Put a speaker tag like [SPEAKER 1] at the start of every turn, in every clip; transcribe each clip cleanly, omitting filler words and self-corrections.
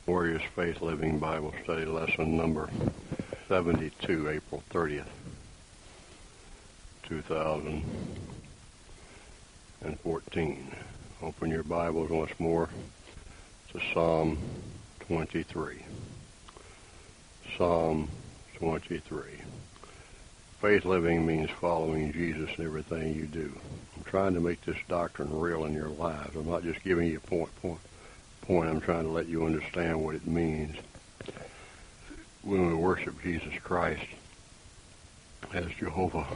[SPEAKER 1] Warriors Faith Living Bible Study Lesson number 72, April 30th, 2014. Open your Bibles once more to Psalm 23. Psalm 23. Faith living means following Jesus in everything you do. I'm trying to make this doctrine real in your lives. I'm not just giving you a point. I'm trying to let you understand what it means when we worship Jesus Christ as Jehovah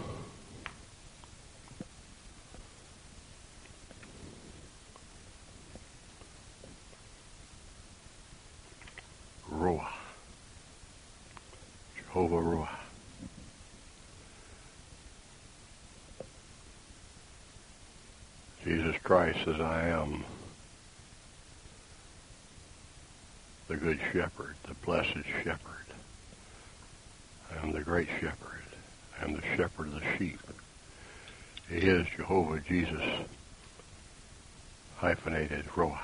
[SPEAKER 1] Ruah. Jehovah Ruah. Jesus Christ says, I am the good shepherd, the blessed shepherd. I am the great shepherd. I am the shepherd of the sheep. He is Jehovah Jesus, hyphenated Ruah.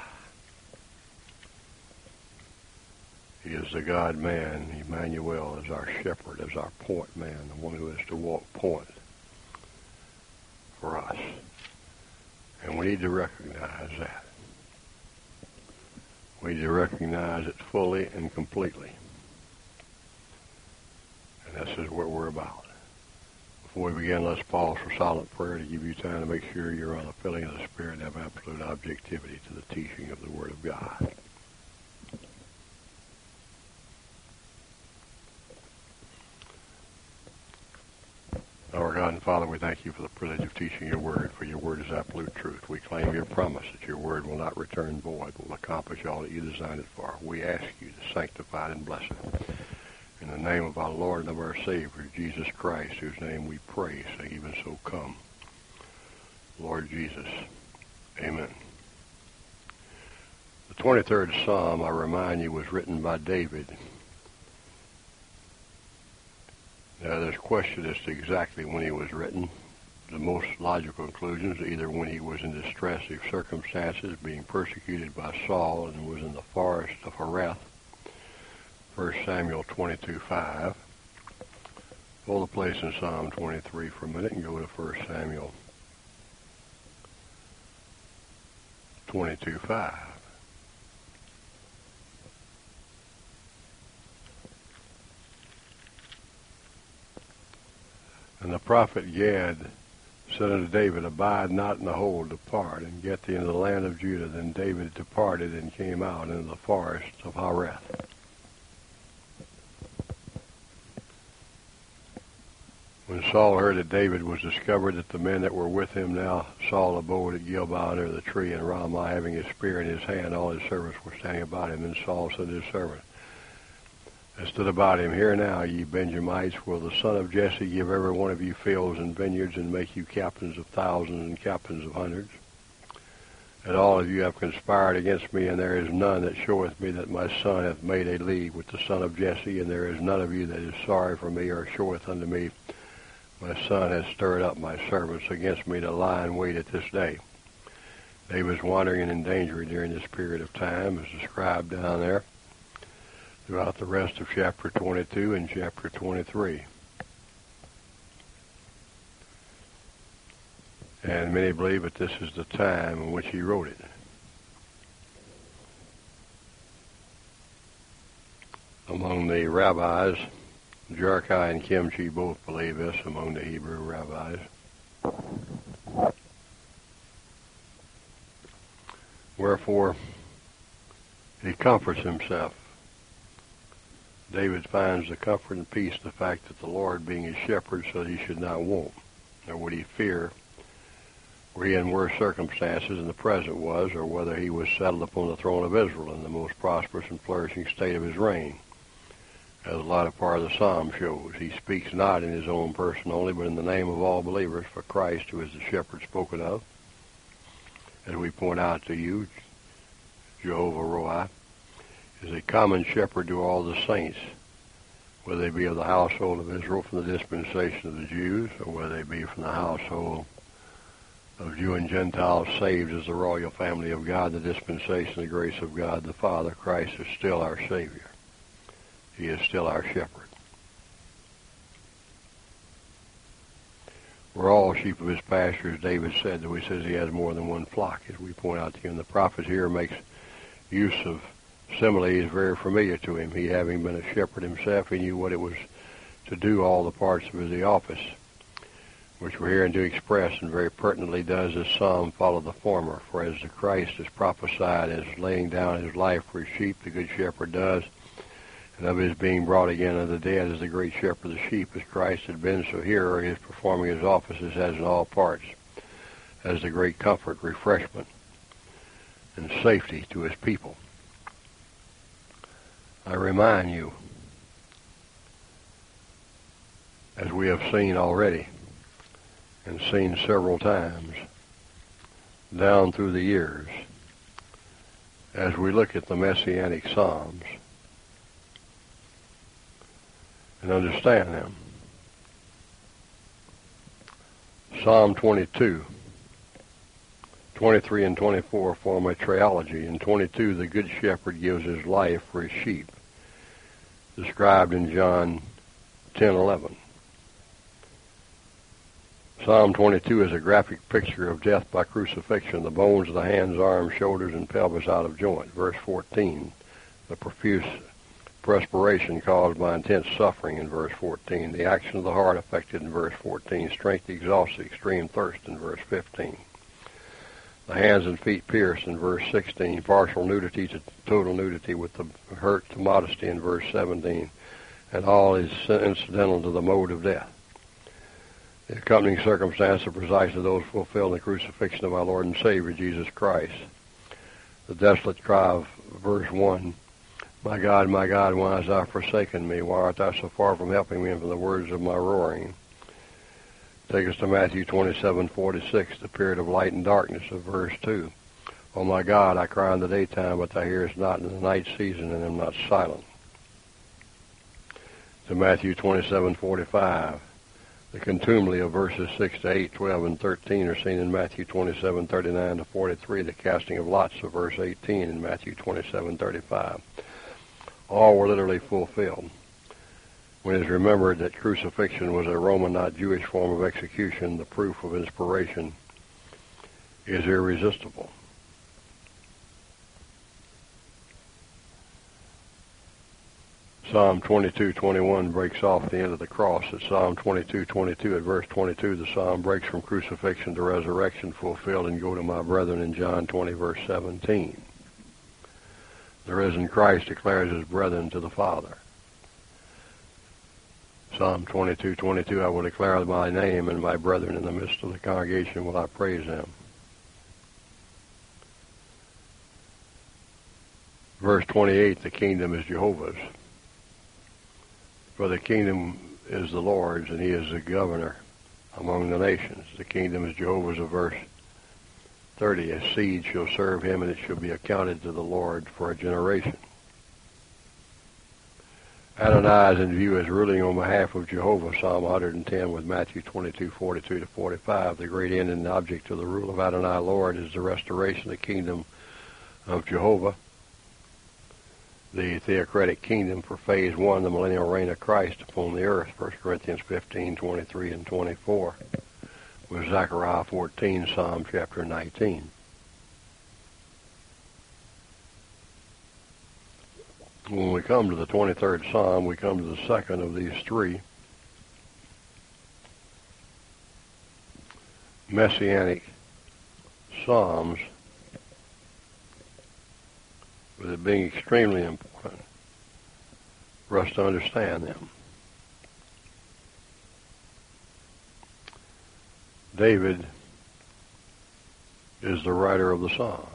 [SPEAKER 1] He is the God-man. Emmanuel is our shepherd, is our point man, the one who is to walk point for us. And we need to recognize that. We need to recognize it fully and completely. And this is what we're about. Before we begin, let's pause for silent prayer to give you time to make sure you're on the filling of the Spirit and have absolute objectivity to the teaching of the Word of God. Our God and Father, we thank you for the privilege of teaching your word, for your word is absolute truth. We claim your promise that your word will not return void, but will accomplish all that you designed it for. We ask you to sanctify it and bless it. In the name of our Lord and of our Savior, Jesus Christ, whose name we pray, say even so come. Lord Jesus, amen. The 23rd Psalm, I remind you, was written by David. Now, there's question as to exactly when he was written. The most logical conclusion is either when he was in distressive circumstances, being persecuted by Saul, and was in the forest of Hereth, 1 Samuel 22:5. Hold the place in Psalm 23 for a minute and go to 1 Samuel 22:5. And the prophet Gad said unto David, Abide not in the hold, depart, and get thee into the land of Judah. Then David departed and came out into the forest of Hereth. When Saul heard that David was discovered, that the men that were with him now Saul abode at Gilboa under the tree, and Ramah having his spear in his hand, all his servants were standing about him. And Saul said to his servant that stood about him, Hear now, ye Benjamites, will the son of Jesse give every one of you fields and vineyards, and make you captains of thousands and captains of hundreds? And all of you have conspired against me, and there is none that showeth me that my son hath made a league with the son of Jesse, and there is none of you that is sorry for me, or showeth unto me, My son has stirred up my servants against me to lie in wait at this day. David was wandering and in danger during this period of time, as described down there, throughout the rest of chapter 22 and chapter 23. And many believe that this is the time in which he wrote it. Among the rabbis, Jerkai and Kimchi both believe this among the Hebrew rabbis. Wherefore, he comforts himself. David finds the comfort and peace in the fact that the Lord, being his shepherd, so that he should not want, nor would he fear were he in worse circumstances than the present was, or whether he was settled upon the throne of Israel in the most prosperous and flourishing state of his reign. As the latter part of the psalm shows, he speaks not in his own person only, but in the name of all believers, for Christ, who is the shepherd spoken of, as we point out to you, Jehovah Ruah, is a common shepherd to all the saints, whether they be of the household of Israel from the dispensation of the Jews, or whether they be from the household of Jew and Gentiles saved as the royal family of God, the dispensation, the grace of God the Father. Christ is still our Savior. He is still our shepherd. We're all sheep of his pasture, as David said, though he says he has more than one flock, as we point out to him. The prophet here makes use of similes very familiar to him. He, having been a shepherd himself, he knew what it was to do all the parts of his office, which we're hearing to express, and very pertinently does this psalm follow the former. For as the Christ is prophesied as laying down his life for his sheep, the good shepherd does, and of his being brought again of the dead as the great shepherd of the sheep, as Christ had been, so here he is performing his offices as in all parts, as the great comfort, refreshment, and safety to his people. I remind you, as we have seen already, and seen several times down through the years, as we look at the Messianic Psalms and understand them. Psalm 22, 23 and 24 form a trilogy. In 22, the Good Shepherd gives his life for his sheep, described in John 10:11. Psalm 22 is a graphic picture of death by crucifixion, the bones of the hands, arms, shoulders, and pelvis out of joint. Verse 14, the profuse perspiration caused by intense suffering in verse 14. The action of the heart affected in verse 14. Strength exhausted, extreme thirst in verse 15. The hands and feet pierced in verse 16. Partial nudity to total nudity with the hurt to modesty in verse 17. And all is incidental to the mode of death. The accompanying circumstances are precisely those fulfilled in the crucifixion of our Lord and Savior, Jesus Christ. The desolate cry of verse 1, my, why hast thou forsaken me? Why art thou so far from helping me and from the words of my roaring? Take us to Matthew 27:46, the period of light and darkness of verse 2. O my God, I cry in the daytime, but thou hearest not in the night season, and am not silent. To Matthew 27:45. The contumely of verses 6 to 8, 12, and 13 are seen in Matthew 27:39 to 43. The casting of lots of verse 18 in Matthew 27:35. All were literally fulfilled. When it is remembered that crucifixion was a Roman, not Jewish form of execution, the proof of inspiration is irresistible. Psalm 22:21 breaks off the end of the cross. At Psalm 22:22, at verse 22, the psalm breaks from crucifixion to resurrection fulfilled and go to my brethren in John 20, verse 17. The risen Christ declares his brethren to the Father. Psalm 22:22, I will declare my name, and my brethren in the midst of the congregation will I praise them. Verse 28, the kingdom is Jehovah's. For the kingdom is the Lord's, and he is the governor among the nations. The kingdom is Jehovah's of verse 30. A seed shall serve him, and it shall be accounted to the Lord for a generation. Adonai is in view as ruling on behalf of Jehovah, Psalm 110 with Matthew 22:42 to 45. The great end and object of the rule of Adonai Lord is the restoration of the kingdom of Jehovah, the theocratic kingdom for phase 1, the millennial reign of Christ upon the earth, 1 Corinthians 15:23 and 24, with Zechariah 14, Psalm chapter 19. When we come to the 23rd Psalm, we come to the second of these three messianic psalms, with it being extremely important for us to understand them. David is the writer of the psalm.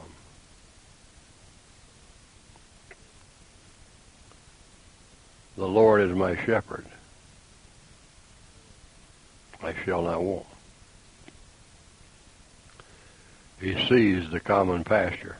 [SPEAKER 1] The Lord is my shepherd. I shall not want. He sees the common pasture.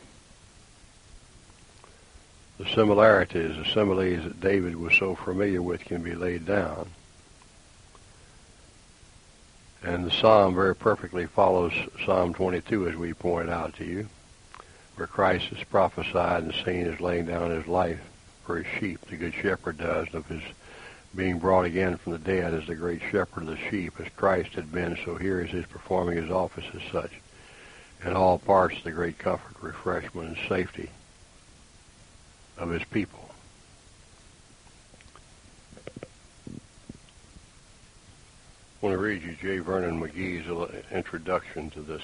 [SPEAKER 1] The similarities, the similes that David was so familiar with can be laid down. And the psalm very perfectly follows Psalm 22, as we pointed out to you, where Christ is prophesied and seen as laying down his life for his sheep. The good shepherd does, of his being brought again from the dead as the great shepherd of the sheep, as Christ had been, so here is his performing his office as such. In all parts, the great comfort, refreshment, and safety of his people. I want to read you J. Vernon McGee's introduction to this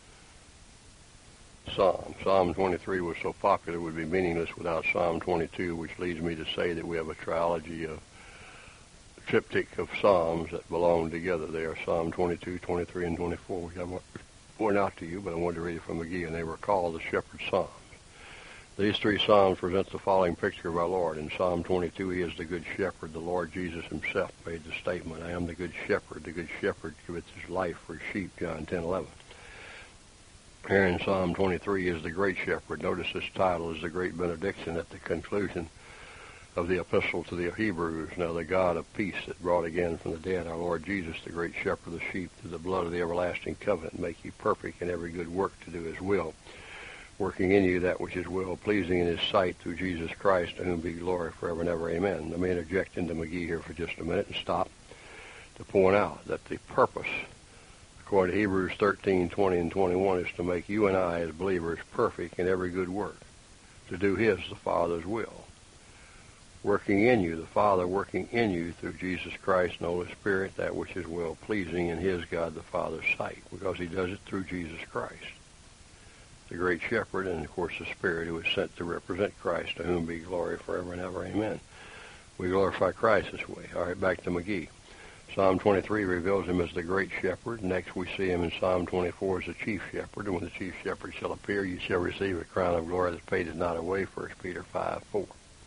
[SPEAKER 1] psalm. Psalm 23 was so popular it would be meaningless without Psalm 22, which leads me to say that we have a trilogy of triptych of psalms that belong together. They are Psalm 22, 23, and 24, which I pointed out to you, but I wanted to read it from McGee, and they were called the Shepherd Psalms. These three psalms present the following picture of our Lord. In Psalm 22, he is the good shepherd. The Lord Jesus himself made the statement, I am the good shepherd. The good shepherd gives his life for his sheep, John 10:11. Here in Psalm 23 is the great shepherd. Notice this title is the great benediction at the conclusion of the epistle to the Hebrews. Now the God of peace that brought again from the dead our Lord Jesus, the great shepherd of the sheep, through the blood of the everlasting covenant, make you perfect in every good work to do his will, working in you that which is well-pleasing in his sight through Jesus Christ, to whom be glory forever and ever. Amen. Let me interject into McGee here for just a minute and stop to point out that the purpose, according to Hebrews 13, 20, and 21, is to make you and I as believers perfect in every good work, to do his, the Father's will. Working in you, the Father working in you through Jesus Christ and the Holy Spirit, that which is well-pleasing in his, God the Father's sight, because he does it through Jesus Christ, the great shepherd, and of course the Spirit who is sent to represent Christ, to whom be glory forever and ever. Amen. We glorify Christ this way. All right, back to McGee. Psalm 23 reveals him as the great shepherd. Next we see him in Psalm 24 as the chief shepherd. And when the chief shepherd shall appear, you shall receive a crown of glory that fadeth not away, 1 Peter 5:4.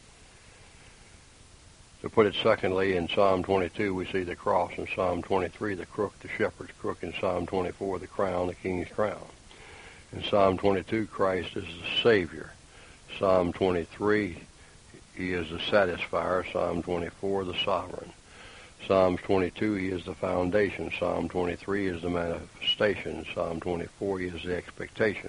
[SPEAKER 1] To put it secondly, in Psalm 22 we see the cross. In Psalm 23, the crook, the shepherd's crook. In Psalm 24, the crown, the king's crown. In Psalm 22, Christ is the Savior. Psalm 23, he is the satisfier. Psalm 24, the sovereign. Psalm 22, he is the foundation. Psalm 23 is the manifestation. Psalm 24, he is the expectation.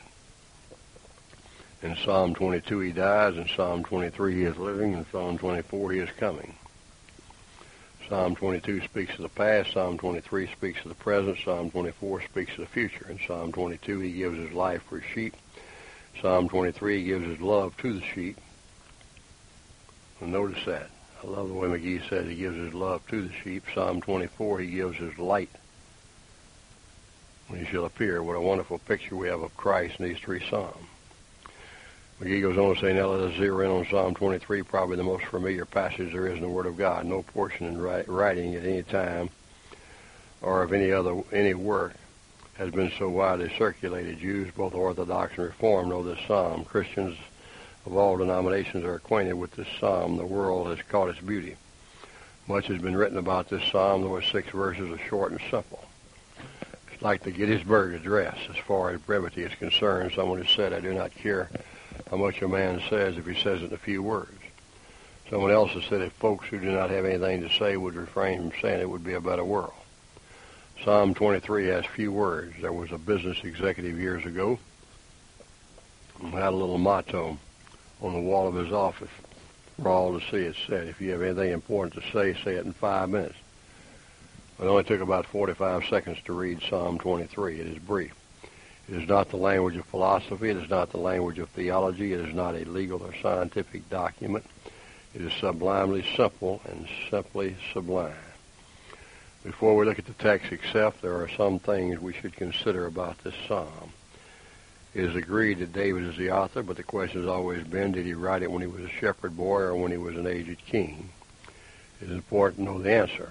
[SPEAKER 1] In Psalm 22, he dies. In Psalm 23, he is living. In Psalm 24, he is coming. Psalm 22 speaks of the past. Psalm 23 speaks of the present. Psalm 24 speaks of the future. In Psalm 22, he gives his life for his sheep. Psalm 23, he gives his love to the sheep. And notice that. I love the way McGee says he gives his love to the sheep. Psalm 24, he gives his light when he shall appear. What a wonderful picture we have of Christ in these three psalms. McGee goes on to say, now let us zero in on Psalm 23, probably the most familiar passage there is in the Word of God. No portion in writing at any time or of any work has been so widely circulated. Jews, both Orthodox and Reformed, know this psalm. Christians of all denominations are acquainted with this psalm. The world has caught its beauty. Much has been written about this psalm, though its 6 verses are short and simple. It's like the Gettysburg Address as far as brevity is concerned. Someone has said, I do not care how much a man says if he says it in a few words. Someone else has said if folks who do not have anything to say would refrain from saying it, would be a better world. Psalm 23 has few words. There was a business executive years ago who had a little motto on the wall of his office for all to see. It said, if you have anything important to say it in 5 minutes. It only took about 45 seconds to read Psalm 23. It is brief. It is not the language of philosophy. It is not the language of theology. It is not a legal or scientific document. It is sublimely simple and simply sublime. Before we look at the text itself, there are some things we should consider about this psalm. It is agreed that David is the author, but the question has always been, did he write it when he was a shepherd boy or when he was an aged king? It is important to know the answer.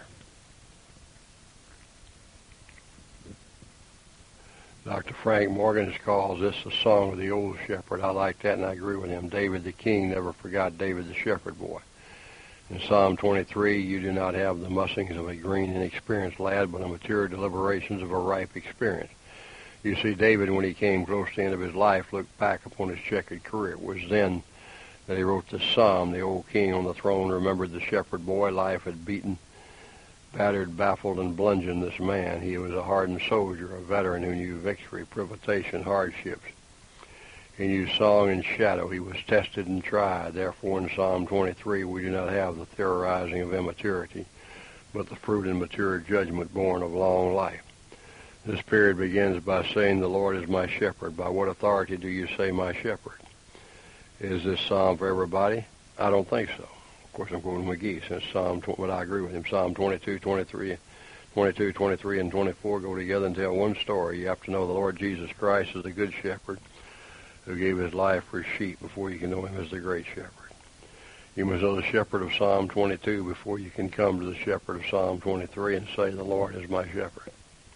[SPEAKER 1] Dr. Frank Morgan calls this a song of the old shepherd. I like that, and I agree with him. David the king never forgot David the shepherd boy. In Psalm 23, you do not have the musings of a green, inexperienced lad, but the mature deliberations of a ripe experience. You see, David, when he came close to the end of his life, looked back upon his checkered career. It was then that he wrote this psalm. The old king on the throne remembered the shepherd boy. Life had beaten battered, baffled, and bludgeoned this man. He was a hardened soldier, a veteran who knew victory, privilegiation, hardships. He knew song and shadow. He was tested and tried. Therefore, in Psalm 23, we do not have the theorizing of immaturity, but the fruit and mature judgment born of long life. This period begins by saying, "The Lord is my shepherd." By what authority do you say, "my shepherd"? Is this psalm for everybody? I don't think so. Of course, I'm quoting McGee, since but I agree with him. Psalm 22, 23, and 24 go together and tell one story. You have to know the Lord Jesus Christ is the good shepherd who gave his life for his sheep before you can know him as the great shepherd. You must know the shepherd of Psalm 22 before you can come to the shepherd of Psalm 23 and say, "The Lord is my shepherd."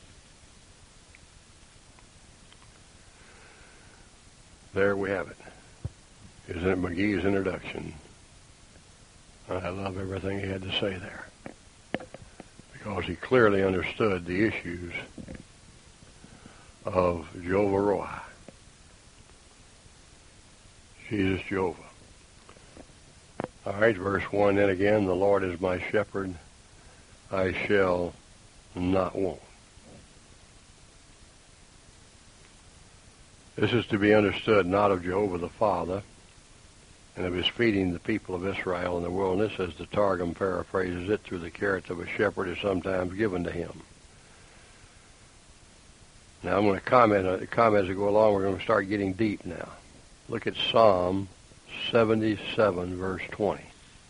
[SPEAKER 1] There we have it. Isn't it McGee's introduction? I love everything he had to say there, because he clearly understood the issues of Jehovah Roi, Jesus Jehovah. All right, verse 1, then again, "The Lord is my shepherd, I shall not want." This is to be understood not of Jehovah the Father and of his feeding the people of Israel in the wilderness, as the Targum paraphrases it, through the carrot of a shepherd is sometimes given to him. Now I'm going to comment as we go along. We're going to start getting deep now. Look at Psalm 77, verse 20.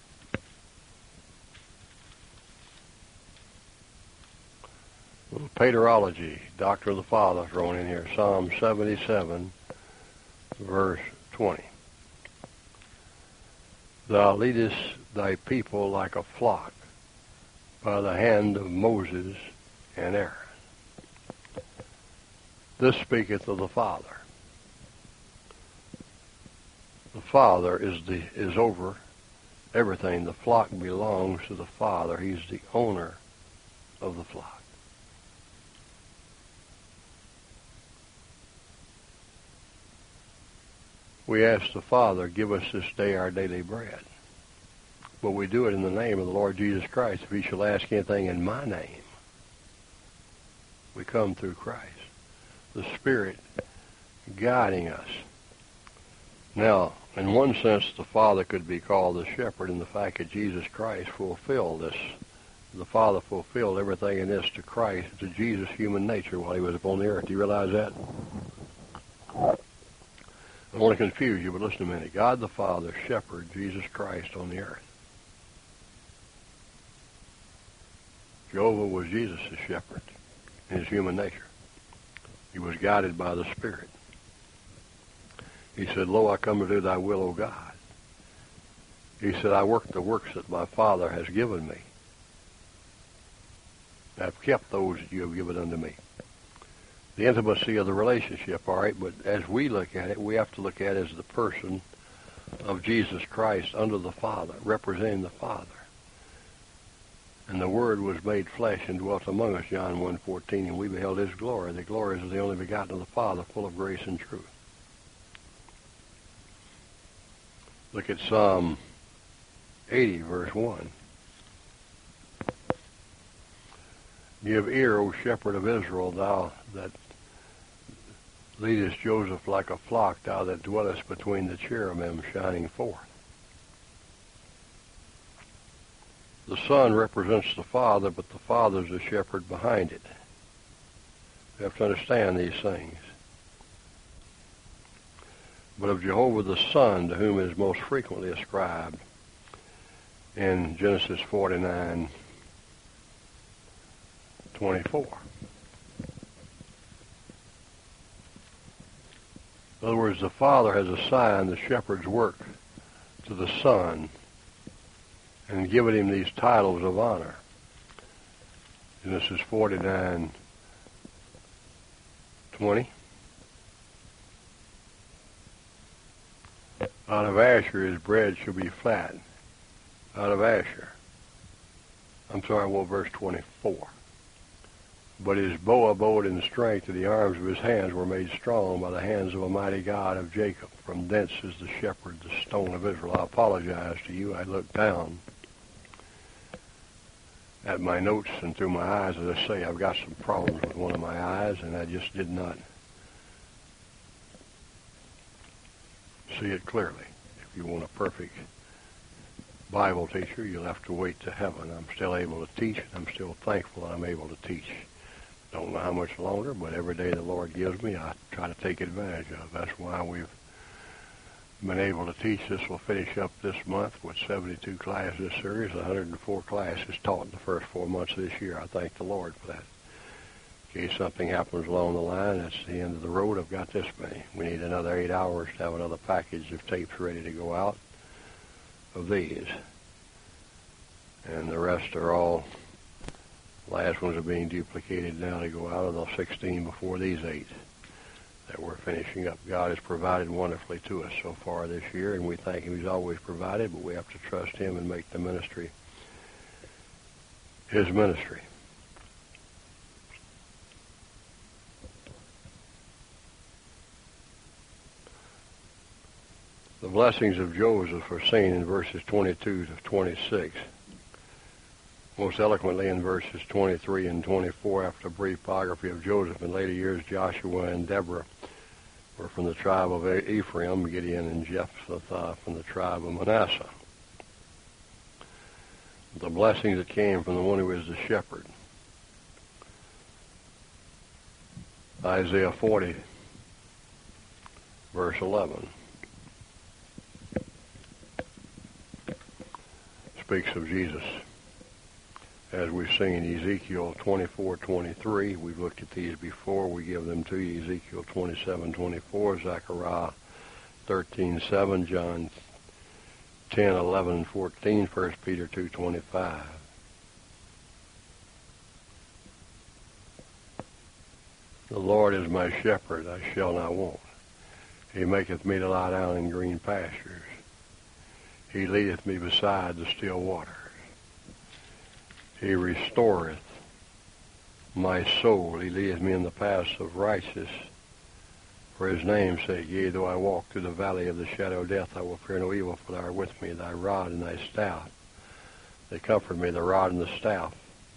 [SPEAKER 1] A little paterology, doctrine of the Father thrown in here. Psalm 77, verse 20. "Thou leadest thy people like a flock by the hand of Moses and Aaron." This speaketh of the Father. The Father is over everything. The flock belongs to the Father. He's the owner of the flock. We ask the Father, "Give us this day our daily bread." But we do it in the name of the Lord Jesus Christ. If you shall ask anything in my name, we come through Christ, the Spirit guiding us. Now, in one sense, the Father could be called the shepherd in the fact that Jesus Christ fulfilled this. The Father fulfilled everything in this to Christ, to Jesus' human nature while he was upon the earth. Do you realize that? I don't want to confuse you, but listen a minute. God the Father shepherded Jesus Christ on the earth. Jehovah was Jesus' shepherd in his human nature. He was guided by the Spirit. He said, "Lo, I come to do thy will, O God." He said, "I work the works that my Father has given me. I've kept those that you have given unto me." The intimacy of the relationship, all right, but as we look at it, we have to look at it as the person of Jesus Christ under the Father, representing the Father. "And the Word was made flesh and dwelt among us," John 1:14, "and we beheld his glory. The glory is of the only begotten of the Father, full of grace and truth." Look at Psalm 80, verse 1. "Give ear, O shepherd of Israel, thou that leadest Joseph like a flock, thou that dwellest between the cherubim shining forth." The Son represents the Father, but the Father's the shepherd behind it. You have to understand these things. But of Jehovah the Son, to whom is most frequently ascribed in Genesis 49:24. In other words, the Father has assigned the shepherd's work to the Son and given him these titles of honor. Genesis 49:20. "Out of Asher his bread shall be flat." Out of Asher. Verse 24. "But his bow abode in strength, and the arms of his hands were made strong by the hands of a mighty God of Jacob. From thence is the shepherd, the stone of Israel." I apologize to you. I looked down at my notes and through my eyes. As I say, I've got some problems with one of my eyes, and I just did not see it clearly. If you want a perfect Bible teacher, you'll have to wait to heaven. I'm still able to teach, and I'm still thankful that I'm able to teach. Don't know how much longer, but every day the Lord gives me, I try to take advantage of. That's why we've been able to teach. This will finish up this month with 72 classes this series, 104 classes taught in the first 4 months of this year. I thank the Lord for that. In case something happens along the line, that's the end of the road. I've got this many. We need another 8 hours to have another package of tapes ready to go out of these. And the rest are all, last ones are being duplicated now to go out of the 16 before these 8 that we're finishing up. God has provided wonderfully to us so far this year, and we thank Him. He's always provided, but we have to trust Him and make the ministry His ministry. The blessings of Joseph are seen in verses 22 to 26. Most eloquently in verses 23 and 24, after a brief biography of Joseph. In later years, Joshua and Deborah were from the tribe of Ephraim, Gideon and Jephthah from the tribe of Manasseh. The blessings that came from the one who is the shepherd. Isaiah 40, verse 11, speaks of Jesus. As we've seen, Ezekiel 24:23, we've looked at these before. We give them to you. Ezekiel 27:24, Zechariah 13:7, John 10:11 and 14, 1 Peter 2:25. The Lord is my shepherd, I shall not want. He maketh me to lie down in green pastures. He leadeth me beside the still waters. He restoreth my soul. He leadeth me in the paths of righteousness for His name's sake. Yea, though I walk through the valley of the shadow of death, I will fear no evil, for Thou art with me. Thy rod and Thy staff, they comfort me. The rod and the staff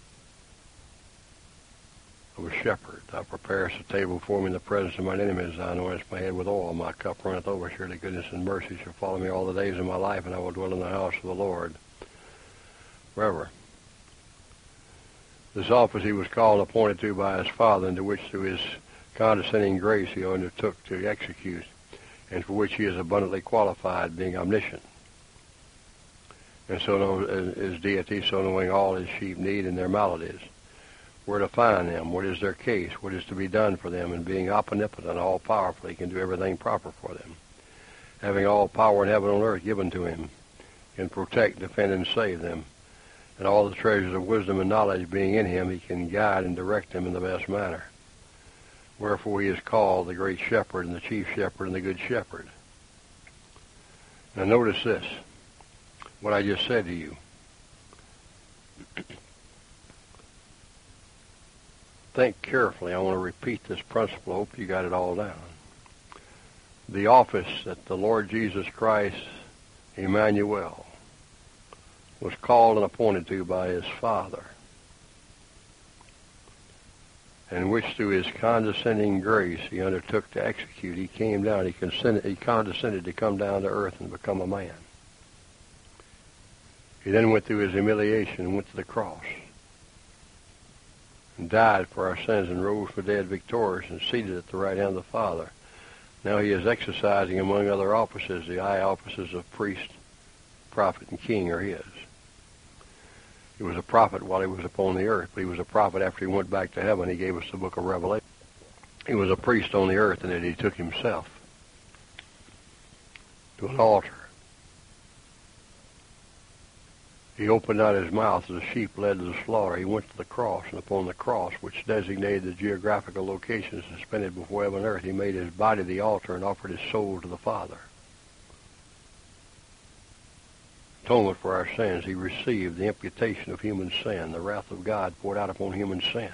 [SPEAKER 1] of a shepherd. Thou preparest a table before me in the presence of mine enemies. Thou anointest my head with oil. My cup runneth over. Surely goodness and mercy shall follow me all the days of my life, and I will dwell in the house of the Lord forever. This office he was called and appointed to by his Father, and to which through his condescending grace he undertook to execute, and for which he is abundantly qualified, being omniscient, and so knows his deity, so knowing all his sheep need and their maladies, where to find them, what is their case, what is to be done for them, and being omnipotent, all-powerful, he can do everything proper for them. Having all power in heaven and earth given to him, can protect, defend, and save them. And all the treasures of wisdom and knowledge being in him, he can guide and direct them in the best manner. Wherefore he is called the great shepherd and the chief shepherd and the good shepherd. Now notice this, what I just said to you. Think carefully. I want to repeat this principle. I hope you got it all down. The office that the Lord Jesus Christ, Emmanuel, was called and appointed to by his Father, and which through his condescending grace he undertook to execute. He came down, he condescended to come down to earth and become a man. He then went through his humiliation and went to the cross and died for our sins and rose from the dead victorious and seated at the right hand of the Father. Now he is exercising, among other offices, the high offices of priest, prophet, and king are his. He was a prophet while he was upon the earth, but he was a prophet after he went back to heaven. He gave us the book of Revelation. He was a priest on the earth, and that he took himself to an altar. He opened not his mouth as a sheep led to the slaughter. He went to the cross, and upon the cross, which designated the geographical locations suspended before heaven and earth, he made his body the altar and offered his soul to the Father. Atonement for our sins. He received the imputation of human sin, the wrath of God poured out upon human sin.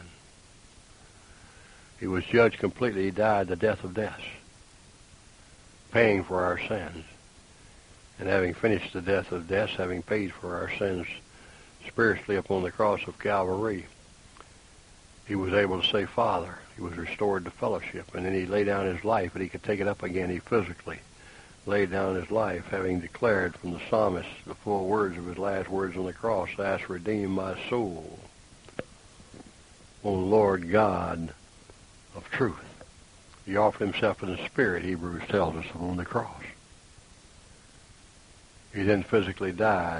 [SPEAKER 1] He was judged completely. He died the death of death, paying for our sins. And having finished the death of death, having paid for our sins spiritually upon the cross of Calvary, he was able to say, Father. He was restored to fellowship. And then he laid down his life, but he could take it up again. He physically laid down his life, having declared from the psalmist the full words of his last words on the cross, Thou hast redeemed my soul, O Lord God of truth. He offered himself in the Spirit, Hebrews tells us, on the cross. He then physically died,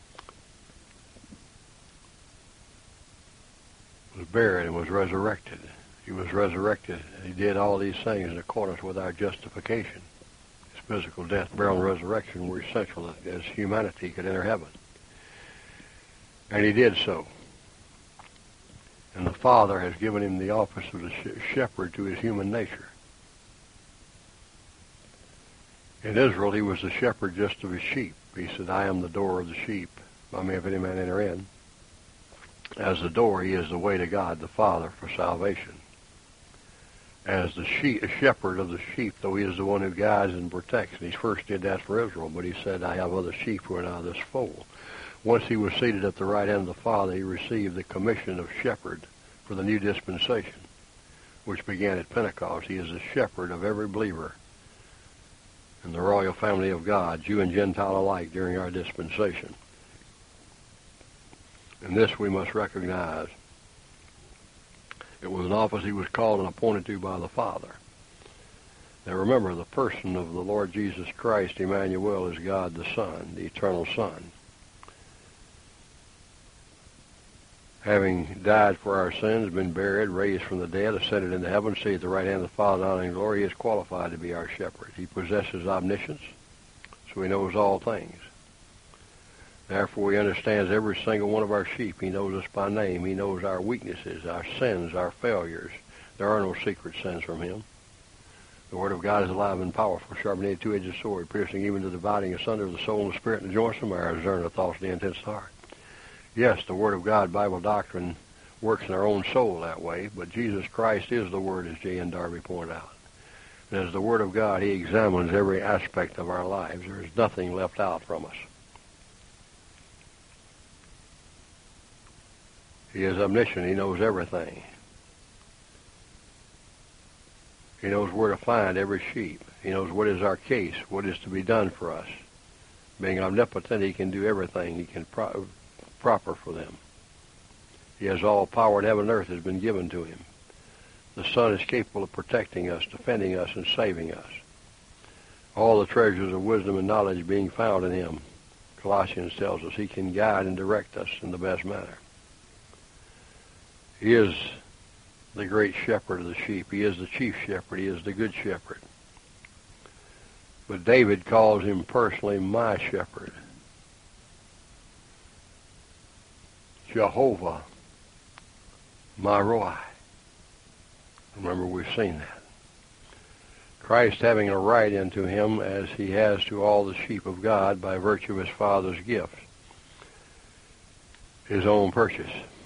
[SPEAKER 1] was buried, and was resurrected. He was resurrected, and he did all these things in accordance with our justification. His physical death, burial, and resurrection were essential as humanity could enter heaven. And he did so. And the Father has given him the office of the shepherd to his human nature. In Israel, he was the shepherd just of his sheep. He said, I am the door of the sheep. By me, if any man enter in. As the door, he is the way to God the Father for salvation. As the shepherd of the sheep, though he is the one who guides and protects. And he first did that for Israel, but he said, I have other sheep who are not of this fold. Once he was seated at the right hand of the Father, he received the commission of shepherd for the new dispensation, which began at Pentecost. He is the shepherd of every believer in the royal family of God, Jew and Gentile alike, during our dispensation. And this we must recognize. It was an office he was called and appointed to by the Father. Now remember, the person of the Lord Jesus Christ, Emmanuel, is God the Son, the eternal Son. Having died for our sins, been buried, raised from the dead, ascended into heaven, seated at the right hand of the Father, honor and glory, he is qualified to be our shepherd. He possesses omniscience, so he knows all things. Therefore, he understands every single one of our sheep. He knows us by name. He knows our weaknesses, our sins, our failures. There are no secret sins from him. The Word of God is alive and powerful, sharper than any two-edged sword, piercing even to dividing asunder of the soul and the spirit and the joints and marrow, discerning the thoughts of the intents of the heart. Yes, the Word of God, Bible doctrine, works in our own soul that way, but Jesus Christ is the Word, as J.N. Darby pointed out. And as the Word of God, he examines every aspect of our lives. There is nothing left out from us. He is omniscient. He knows everything. He knows where to find every sheep. He knows what is our case, what is to be done for us. Being omnipotent, he can do everything. He can proper for them. He has all power in heaven and earth has been given to him. The Son is capable of protecting us, defending us, and saving us. All the treasures of wisdom and knowledge being found in him. Colossians tells us he can guide and direct us in the best manner. He is the great shepherd of the sheep. He is the chief shepherd. He is the good shepherd. But David calls him personally my shepherd. Jehovah, my Roi. Remember, we've seen that. Christ having a right into him as he has to all the sheep of God by virtue of his Father's gift, his own purchase.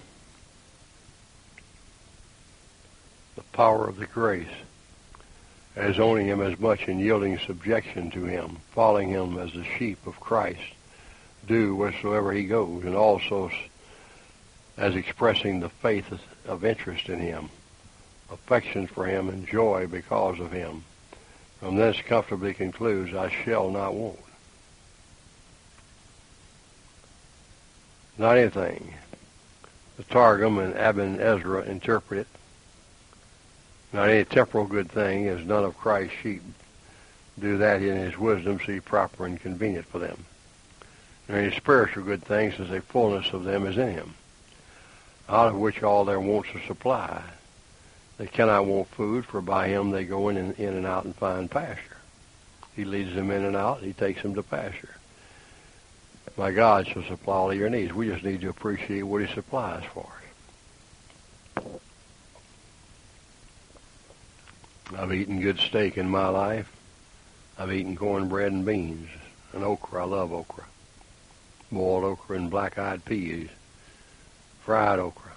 [SPEAKER 1] The power of the grace as owning him as much and yielding subjection to him, following him as the sheep of Christ do wheresoever he goes, and also as expressing the faith of interest in him, affection for him, and joy because of him. From this comfortably concludes, I shall not want. Not anything. The Targum and Aben Ezra interpret it. Not any temporal good thing, as none of Christ's sheep do that in his wisdom, so proper and convenient for them. Nor any spiritual good things, as a fullness of them is in him, out of which all their wants are supplied. They cannot want food, for by him they go in and out and find pasture. He leads them in and out. He takes them to pasture. My God shall supply all of your needs. We just need to appreciate what he supplies for us. I've eaten good steak in my life. I've eaten cornbread and beans and okra. I love okra. Boiled okra and black-eyed peas. Fried okra.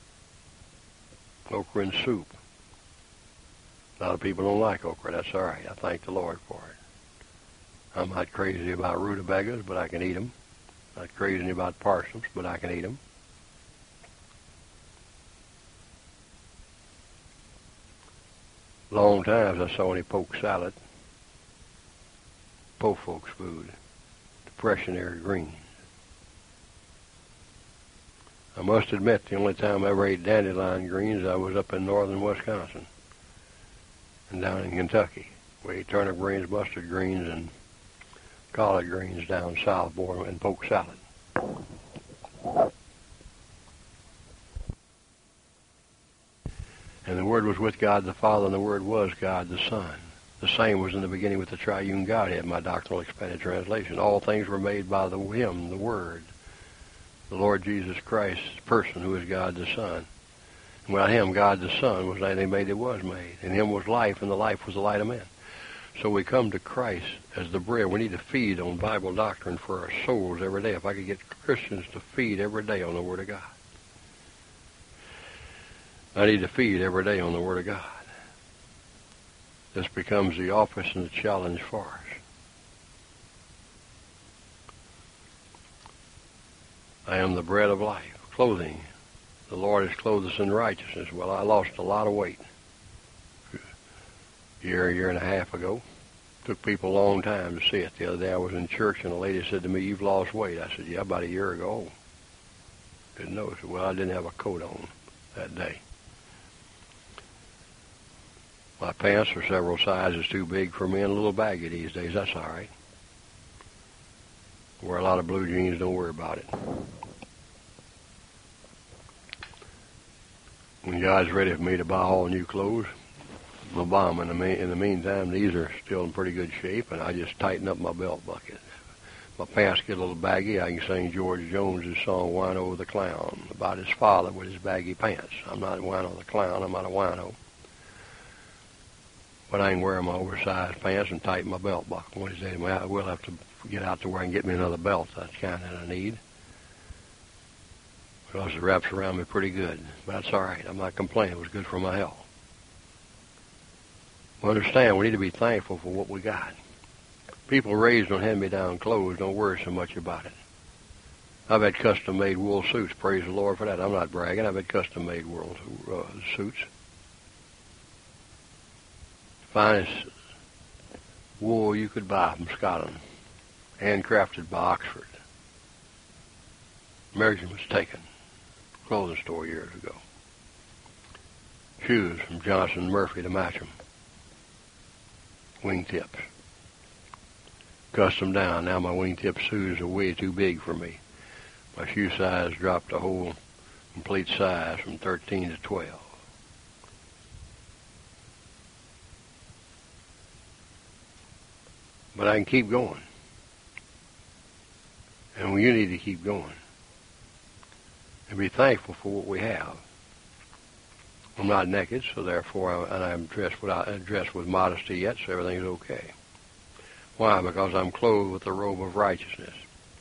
[SPEAKER 1] Okra and soup. A lot of people don't like okra. That's all right. I thank the Lord for it. I'm not crazy about rutabagas, but I can eat them. Not crazy about parsnips, but I can eat them. Long times I saw any poke salad. Po folks' food. Depressionary greens. I must admit, the only time I ever ate dandelion greens, I was up in northern Wisconsin and down in Kentucky. We ate turnip greens, mustard greens, and collard greens down south, boy, and poke salad. And the Word was with God the Father, and the Word was God the Son. The same was in the beginning with the triune Godhead, my doctrinal expanded translation. All things were made by Him, the Word, the Lord Jesus Christ, person who is God the Son. And without Him, God the Son, was anything made that was made. In Him was life, and the life was the light of men. So we come to Christ as the bread. We need to feed on Bible doctrine for our souls every day. If I could get Christians to feed every day on the Word of God. I need to feed every day on the Word of God. This becomes the office and the challenge for us. I am the bread of life. Clothing. The Lord has clothed us in righteousness. Well, I lost a lot of weight a year and a half ago. Took people a long time to see it. The other day I was in church and a lady said to me, "You've lost weight." I said, "Yeah, about a year ago." Didn't notice it. Well, I didn't have a coat on that day. My pants are several sizes too big for me and a little baggy these days. That's all right. Wear a lot of blue jeans, don't worry about it. When God's ready for me to buy all new clothes, I'll buy them. In the meantime, these are still in pretty good shape, and I just tighten up my belt bucket. My pants get a little baggy. I can sing George Jones's song, "Wino the Clown," about his father with his baggy pants. I'm not Wino the Clown. I'm not a wino. But I can wear my oversized pants and tighten my belt buckle. I will have to get out to where I can get me another belt. That's kind of a need. Because it wraps around me pretty good. But that's all right. I'm not complaining. It was good for my health. We understand we need to be thankful for what we got. People raised on hand-me-down clothes don't worry so much about it. I've had custom-made wool suits. Praise the Lord for that. I'm not bragging. I've had custom-made wool suits. Finest wool you could buy from Scotland. Handcrafted by Oxford. Measurements taken. Clothing store years ago. Shoes from Johnson Murphy to match them. Wingtips. Custom down. Now my wingtip shoes are way too big for me. My shoe size dropped a whole complete size from 13 to 12. But I can keep going. And you need to keep going. And be thankful for what we have. I'm not naked, so therefore I'm dressed with modesty yet, so everything's okay. Why? Because I'm clothed with the robe of righteousness.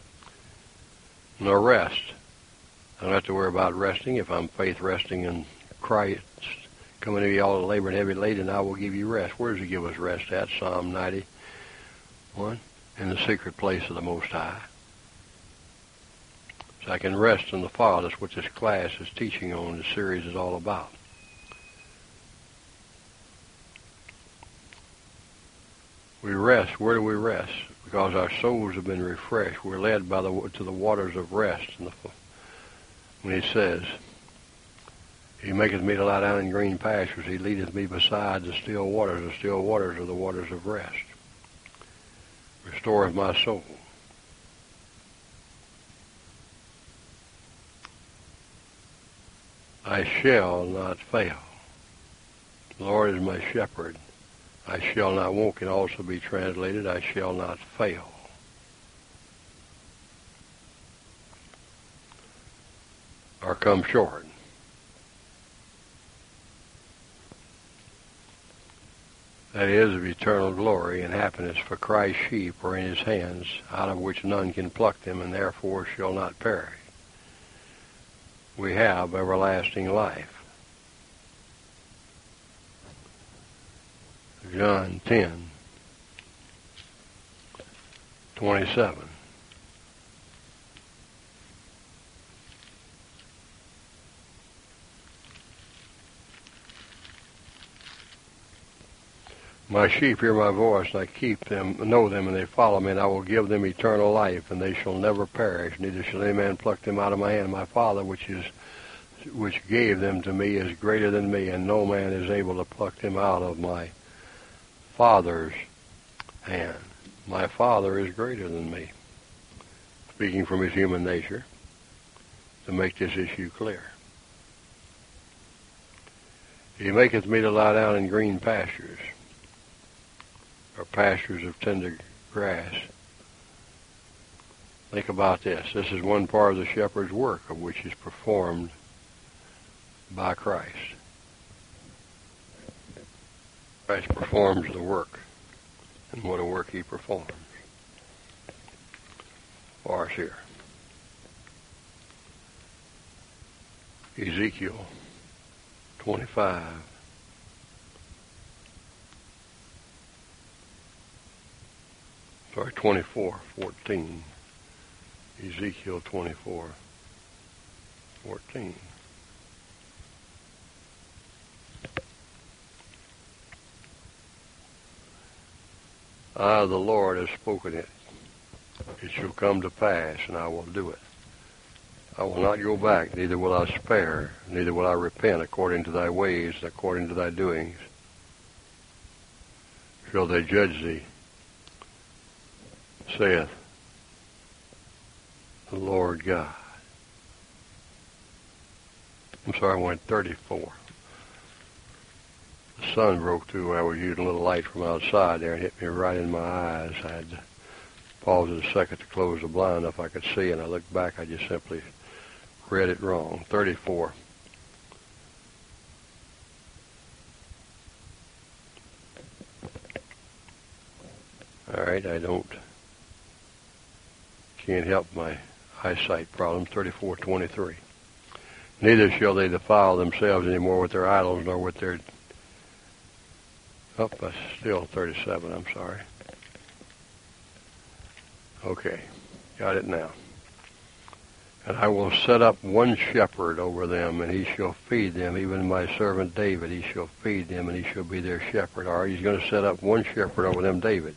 [SPEAKER 1] No rest. I don't have to worry about resting. If I'm faith resting in Christ, coming to you all labor and heavy laden, I will give you rest. Where does He give us rest at? Psalm 91. In the secret place of the Most High. So I can rest in the Father. That's what this class is teaching on. This series is all about. We rest. Where do we rest? Because our souls have been refreshed. We're led to the waters of rest. When He says, He maketh me to lie down in green pastures. He leadeth me beside the still waters. The still waters are the waters of rest. Restoreth my soul. I shall not fail. The Lord is my shepherd. I shall not want can also be translated, I shall not fail. Or come short. That is, of eternal glory and happiness, for Christ's sheep are in His hands, out of which none can pluck them, and therefore shall not perish. We have everlasting life. John 10:27. My sheep hear my voice, and I keep them, know them, and they follow me, and I will give them eternal life, and they shall never perish, neither shall any man pluck them out of my hand. My Father, which gave them to me, is greater than me, and no man is able to pluck them out of my Father's hand. My Father is greater than me. Speaking from his human nature, to make this issue clear. He maketh me to lie down in green pastures, or pastures of tender grass. Think about this. This is one part of the shepherd's work, of which is performed by Christ. Christ performs the work, and what a work he performs for us here. Ezekiel 25. Sorry, 24:14. Ezekiel 24:14. I, the Lord, have spoken it. It shall come to pass, and I will do it. I will not go back, neither will I spare, neither will I repent according to thy ways, and according to thy doings. Shall they judge thee, saith the Lord God. I'm sorry, I went 34. The sun broke through where I was using a little light from outside there and hit me right in my eyes. I had to pause a second to close the blind if I could see, and I looked back, I just simply read it wrong. 34. All right, can't help my eyesight problems. 34:23. Neither shall they defile themselves any more with their idols, nor with their... Oh, that's still 37, I'm sorry. Okay, got it now. And I will set up one shepherd over them, and he shall feed them, even my servant David. He shall feed them, and he shall be their shepherd. All right, he's going to set up one shepherd over them, David.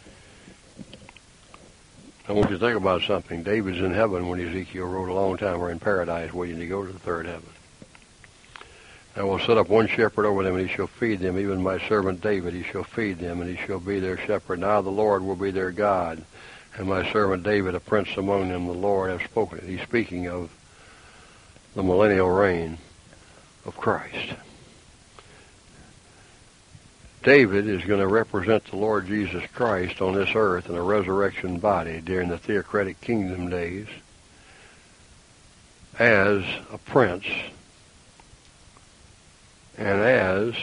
[SPEAKER 1] I want you to think about something. David's in heaven when Ezekiel wrote a long time, or in paradise, waiting to go to the third heaven. I will set up one shepherd over them, and he shall feed them, even my servant David. He shall feed them, and he shall be their shepherd. Now the Lord will be their God, and my servant David, a prince among them. The Lord hath spoken it. He's speaking of the millennial reign of Christ. David is going to represent the Lord Jesus Christ on this earth in a resurrection body during the theocratic kingdom days as a prince and as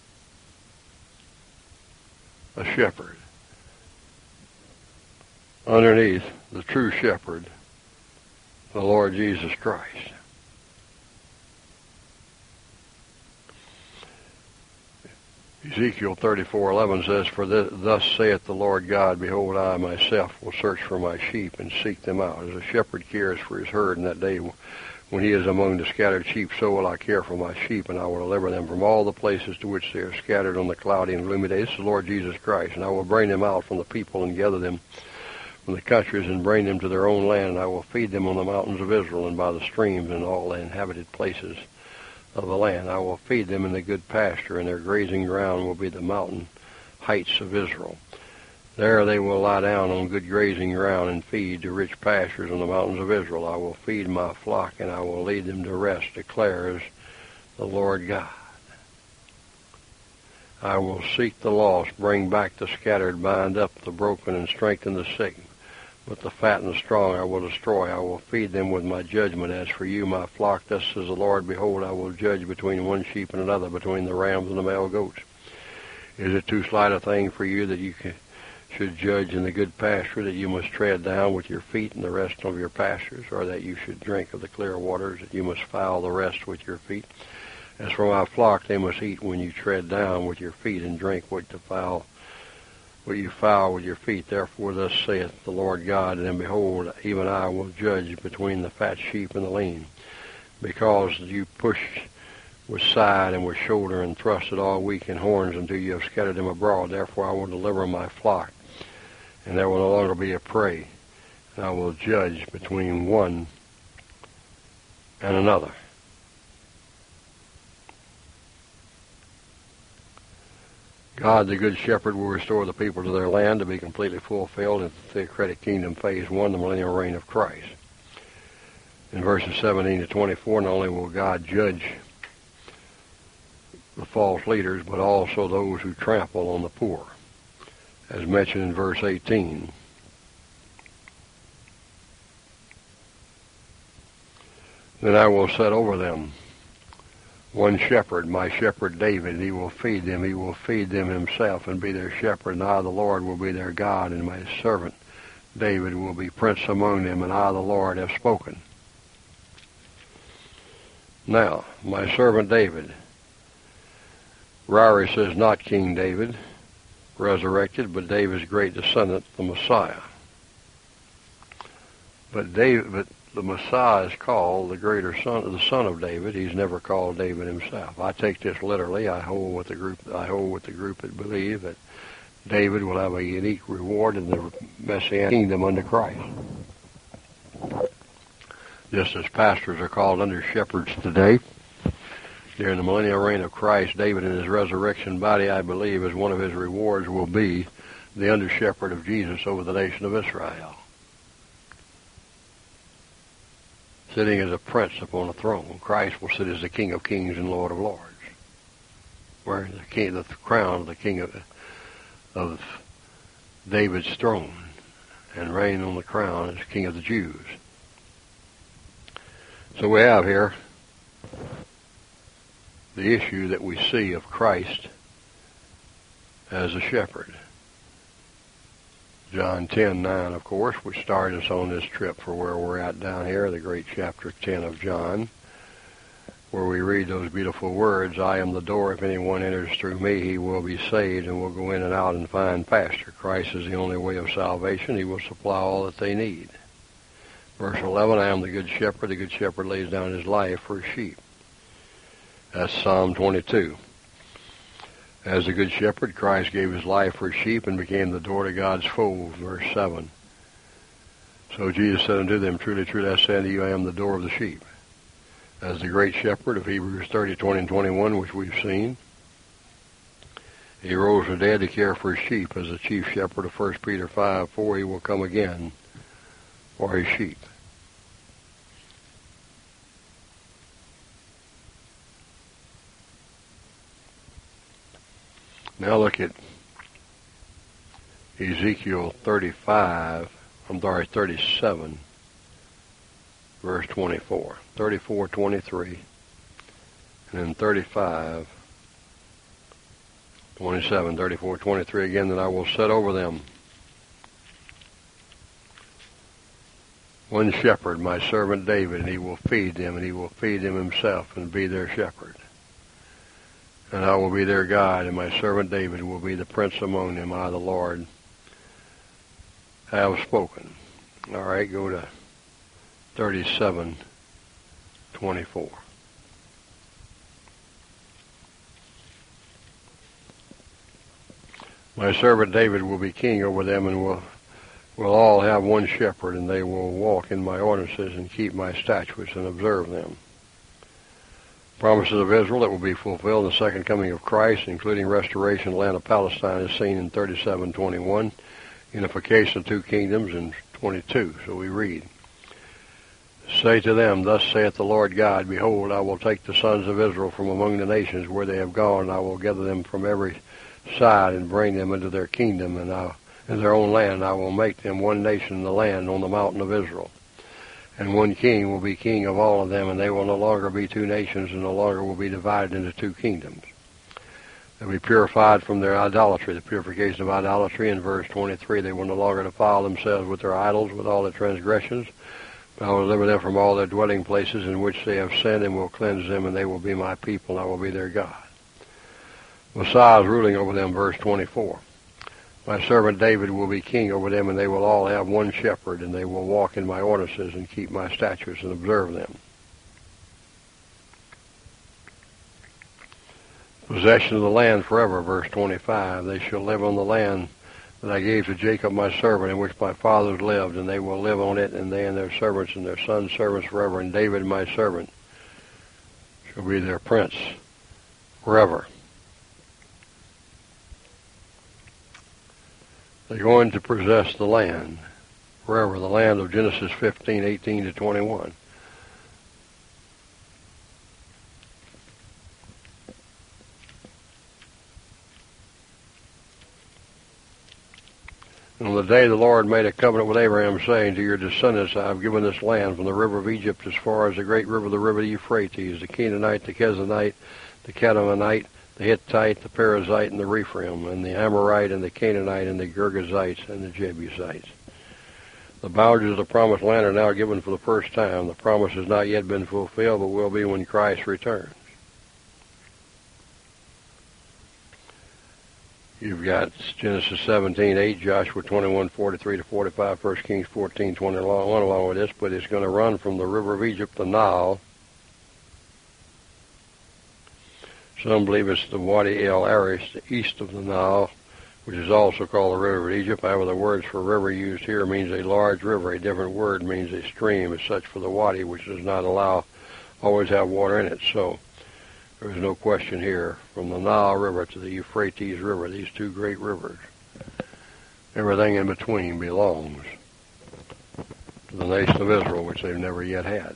[SPEAKER 1] a shepherd underneath the true shepherd, the Lord Jesus Christ. Ezekiel 34:11 says, For thus saith the Lord God, Behold, I myself will search for my sheep and seek them out. As a shepherd cares for his herd in that day when he is among the scattered sheep, so will I care for my sheep, and I will deliver them from all the places to which they are scattered on the cloudy and gloomy day. This is the Lord Jesus Christ, and I will bring them out from the people and gather them from the countries and bring them to their own land, and I will feed them on the mountains of Israel and by the streams and all the inhabited places of the land. I will feed them in the good pasture, and their grazing ground will be the mountain heights of Israel. There they will lie down on good grazing ground and feed to rich pastures on the mountains of Israel. I will feed my flock, and I will lead them to rest, declares the Lord God. I will seek the lost, bring back the scattered, bind up the broken, and strengthen the sick. But the fat and the strong I will destroy. I will feed them with my judgment. As for you, my flock, thus says the Lord, Behold, I will judge between one sheep and another, between the rams and the male goats. Is it too slight a thing for you that you should judge in the good pasture, that you must tread down with your feet in the rest of your pastures, or that you should drink of the clear waters, that you must foul the rest with your feet? As for my flock, they must eat when you tread down with your feet, and drink what you foul with your feet. Therefore thus saith the Lord God, and behold, even I will judge between the fat sheep and the lean, because you pushed with side and with shoulder, and thrusted all weak in horns until you have scattered them abroad. Therefore I will deliver my flock, and there will no longer be a prey, and I will judge between one and another. God, the Good Shepherd, will restore the people to their land to be completely fulfilled in the theocratic kingdom phase 1, the millennial reign of Christ. In verses 17 to 24, not only will God judge the false leaders, but also those who trample on the poor, as mentioned in verse 18. Then I will set over them one shepherd, my shepherd David, and he will feed them. He will feed them himself and be their shepherd, and I, the Lord, will be their God, and my servant David will be prince among them, and I, the Lord, have spoken. Now, my servant David, Ryrie says not King David, resurrected, but David's great descendant, the Messiah. But the Messiah is called the greater son, the son of David. He's never called David himself. I take this literally. I hold with the group that believe that David will have a unique reward in the Messianic kingdom under Christ. Just as pastors are called under shepherds today, during the millennial reign of Christ, David in his resurrection body, I believe, as one of his rewards will be the under shepherd of Jesus over the nation of Israel, sitting as a prince upon a throne. Christ will sit as the King of Kings and Lord of Lords, wearing the crown of the King of David's throne, and reign on the crown as King of the Jews. So we have here the issue that we see of Christ as a shepherd. John 10:9, of course, which started us on this trip for where we're at down here, the great chapter 10 of John, where we read those beautiful words, I am the door. If anyone enters through me, he will be saved and will go in and out and find pasture. Christ is the only way of salvation. He will supply all that they need. Verse 11, I am the good shepherd. The good shepherd lays down his life for his sheep. That's Psalm 22. As the good shepherd, Christ gave his life for his sheep and became the door to God's fold. Verse 7. So Jesus said unto them, Truly, truly, I say unto you, I am the door of the sheep. As the great shepherd of Hebrews 30, 20, and 21, which we've seen, he rose from the dead to care for his sheep. As the chief shepherd of 1 Peter 5, 4, he will come again for his sheep. Now look at Ezekiel 37, verse 24. 34, 23, and then 35, 27, 34, 23 again, that I will set over them one shepherd, my servant David, and he will feed them, and he will feed them himself and be their shepherd. And I will be their God, and my servant David will be the prince among them. I, the Lord, have spoken. All right, go to 37:24. My servant David will be king over them, and will all have one shepherd, and they will walk in my ordinances and keep my statutes and observe them. Promises of Israel that will be fulfilled in the second coming of Christ, including restoration of the land of Palestine, is seen in 37:21, unification of two kingdoms in 22. So we read, Say to them, Thus saith the Lord God, Behold, I will take the sons of Israel from among the nations where they have gone, and I will gather them from every side and bring them into their kingdom and in their own land. I will make them one nation in the land on the mountain of Israel. And one king will be king of all of them, and they will no longer be two nations, and no longer will be divided into two kingdoms. They'll be purified from their idolatry, the purification of idolatry in verse 23. They will no longer defile themselves with their idols, with all their transgressions. But I will deliver them from all their dwelling places in which they have sinned, and will cleanse them, and they will be my people, and I will be their God. Messiah is ruling over them, verse 24. My servant David will be king over them, and they will all have one shepherd, and they will walk in my ordinances and keep my statutes and observe them. possession of the land forever, verse 25. They shall live on the land that I gave to Jacob my servant, in which my fathers lived, and they will live on it, and they and their servants and their sons' servants forever, and David my servant shall be their prince forever. They're going to possess the land forever, the land of Genesis 15:18 to 21. And on the day the Lord made a covenant with Abraham, saying, to your descendants I have given this land, from the river of Egypt as far as the great river, the river Euphrates, the Canaanite, the Kenizzite, the Canaanite, the Hittite, the Perizzite, and the Rephaim, and the Amorite, and the Canaanite, and the Girgashites, and the Jebusites. The boundaries of the promised land are now given for the first time. The promise has not yet been fulfilled, but will be when Christ returns. You've got Genesis 17:8, Joshua 21:43 to 45, 1 Kings 14:21 along with this, but it's going to run from the river of Egypt, the Nile. Some believe it's the Wadi El Aris, the east of the Nile, which is also called the river of Egypt. However, the words for river used here means a large river. A different word means a stream, as such for the Wadi, which does not always have water in it. So there is no question here, from the Nile River to the Euphrates River, these two great rivers, everything in between belongs to the nation of Israel, which they've never yet had.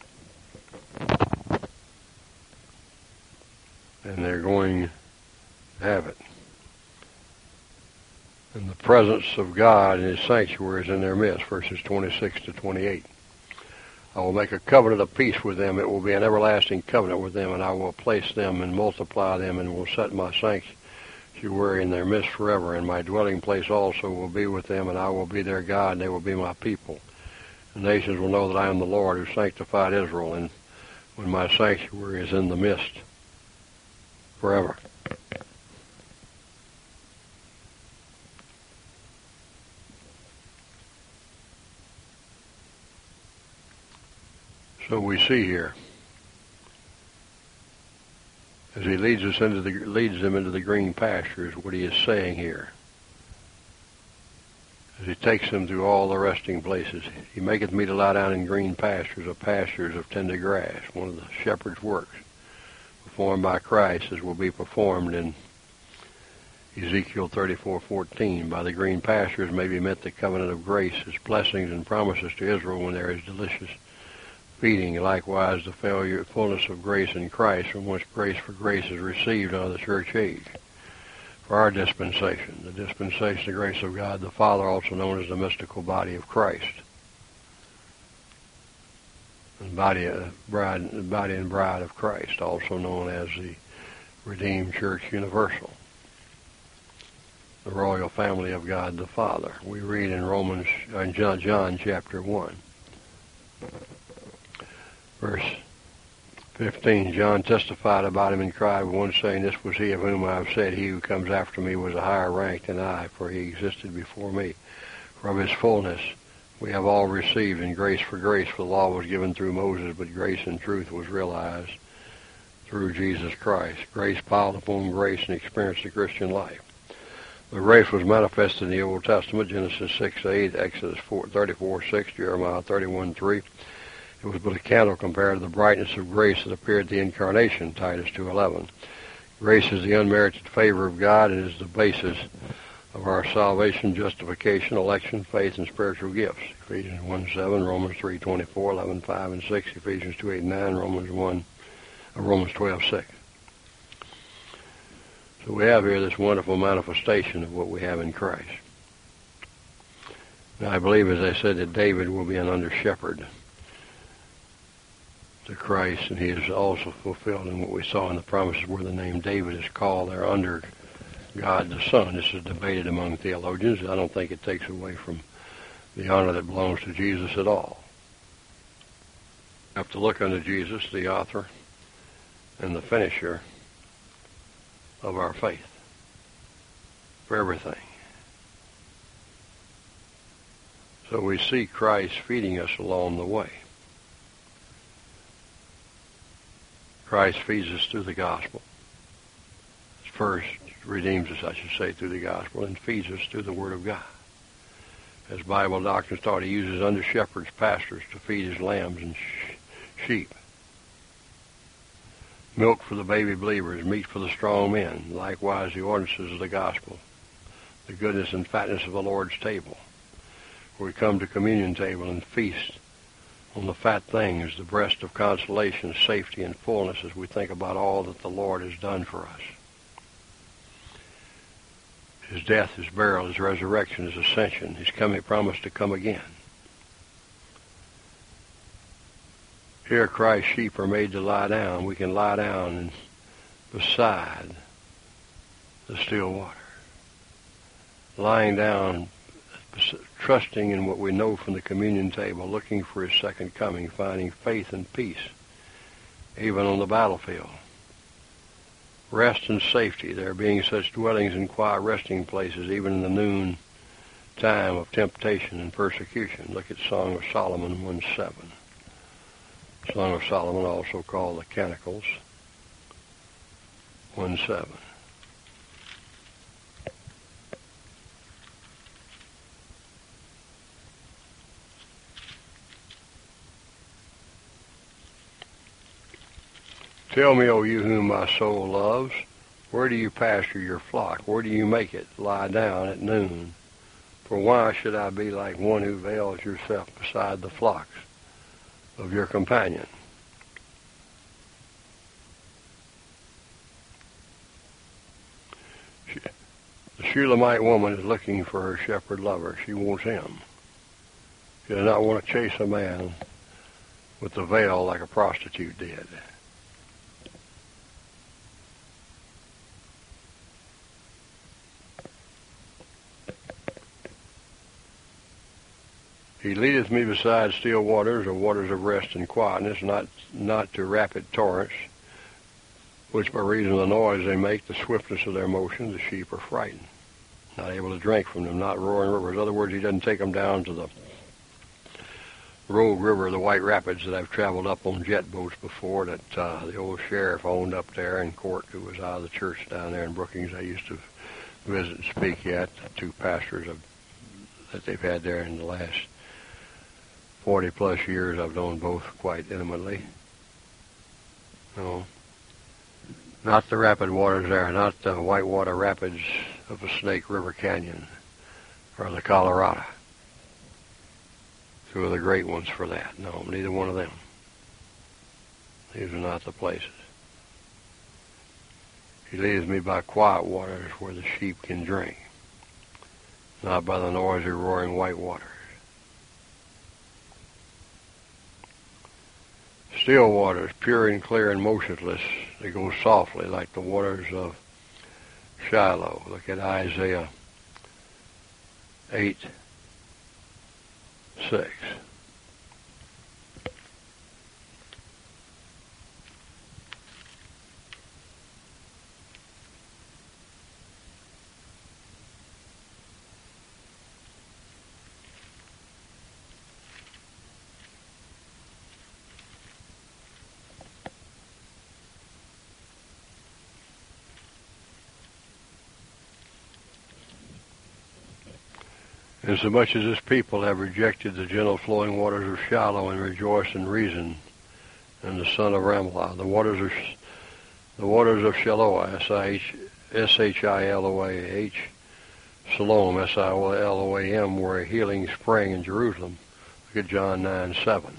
[SPEAKER 1] And they're going to have it. And the presence of God in His sanctuary is in their midst, verses 26 to 28. I will make a covenant of peace with them. It will be an everlasting covenant with them, and I will place them and multiply them, and will set my sanctuary in their midst forever. And my dwelling place also will be with them, and I will be their God, and they will be my people. The nations will know that I am the Lord who sanctified Israel, and when my sanctuary is in the midst forever. So we see here, as He leads them into the green pastures, what He is saying here. As He takes them through all the resting places, He maketh me to lie down in green pastures of tender grass. One of the shepherd's works, performed by Christ, as will be performed in Ezekiel 34:14. By the green pastures may be meant the covenant of grace, His blessings and promises to Israel when there is delicious feeding, likewise the fullness of grace in Christ, from which grace for grace is received under the church age. For our dispensation, the dispensation of the grace of God the Father, also known as the mystical body of Christ, and body and bride of Christ, also known as the redeemed church universal, the royal family of God the Father. We read in John chapter 1. Verse 15, John testified about Him and cried with one saying, this was He of whom I have said, He who comes after me was a higher rank than I, for He existed before me. For of His fullness we have all received, and grace for grace, for the law was given through Moses, but grace and truth was realized through Jesus Christ. Grace piled upon grace and experienced the Christian life. The grace was manifested in the Old Testament, Genesis 6:8, Exodus 34:6, Jeremiah 31:3. It was but a candle compared to the brightness of grace that appeared at the incarnation, Titus 2:11. Grace is the unmerited favor of God and is the basis of our salvation, justification, election, faith, and spiritual gifts. Ephesians 1:7, Romans 3:24, 11:5 and 6, Ephesians 2:8 and 9, Romans 12:6. So we have here this wonderful manifestation of what we have in Christ. Now I believe, as I said, that David will be an under-shepherd to Christ, and he is also fulfilled in what we saw in the promises where the name David is called. They're under God the Son. This is debated among theologians. I don't think it takes away from the honor that belongs to Jesus at all. We have to look unto Jesus, the author and the finisher of our faith, for everything. So we see Christ feeding us along the way. Christ feeds us through the gospel. first redeems us, I should say, through the gospel and feeds us through the Word of God. As Bible doctrines taught, he uses under-shepherds, pastors, to feed his lambs and sheep. Milk for the baby believers, meat for the strong men. Likewise, the ordinances of the gospel, the goodness and fatness of the Lord's table, where we come to communion table and feast on the fat things, the breast of consolation, safety, and fullness as we think about all that the Lord has done for us. His death, his burial, his resurrection, his ascension, his coming, promise to come again. Here Christ's sheep are made to lie down. We can lie down beside the still water. Lying down, trusting in what we know from the communion table, looking for his second coming, finding faith and peace, even on the battlefield. Rest and safety, there being such dwellings and quiet resting places, even in the noon time of temptation and persecution. Look at Song of Solomon 1:7. Song of Solomon, also called the Canticles, 1:7. Tell me, O you whom my soul loves, where do you pasture your flock? Where do you make it lie down at noon? For why should I be like one who veils yourself beside the flocks of your companion? The Shulamite woman is looking for her shepherd lover. She wants him. She does not want to chase a man with the veil like a prostitute did. He leadeth me beside still waters, or waters of rest and quietness, not to rapid torrents, which by reason of the noise they make, the swiftness of their motion, the sheep are frightened, not able to drink from them, not roaring rivers. In other words, he doesn't take them down to the Rogue River, the White Rapids that I've traveled up on jet boats before, that the old sheriff owned up there in Court, who was out of the church down there in Brookings I used to visit and speak at, the two pastors that they've had there in the last 40-plus years. I've known both quite intimately. No, not the rapid waters there, not the whitewater rapids of the Snake River Canyon or the Colorado. Two of the great ones for that. No, neither one of them. These are not the places. He leads me by quiet waters where the sheep can drink, not by the noisy, roaring white waters. Still waters, pure and clear and motionless, they go softly like the waters of Shiloh. Look at Isaiah 8:6. Insomuch as this people have rejected the gentle flowing waters of Shiloh and rejoice in reason and the son of Ramlah, the waters of Shiloah, S-H-I-L-O-A-H, Siloam, S-I-L-O-A-M, were a healing spring in Jerusalem. Look at John 9:7.